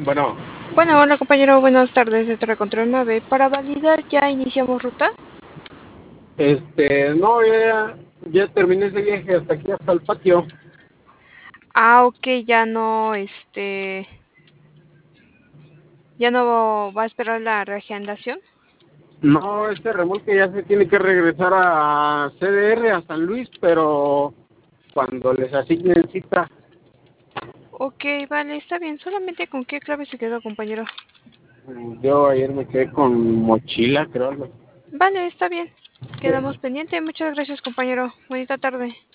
Bueno, Bueno, hola compañero, buenas tardes de Terracontrol 9. Para validar, ¿ya iniciamos ruta? no, ya terminé ese viaje hasta aquí, hasta el patio. Ah, ok, ya no va a esperar la reagendación. No, este remolque ya se tiene que regresar a CDR, a San Luis, pero cuando les asignen cita. Ok, vale, está bien. Solamente con qué clave se quedó, compañero. Yo ayer me quedé con mochila, creo. Vale, está bien. Quedamos pendientes. Muchas gracias, compañero. Bonita tarde.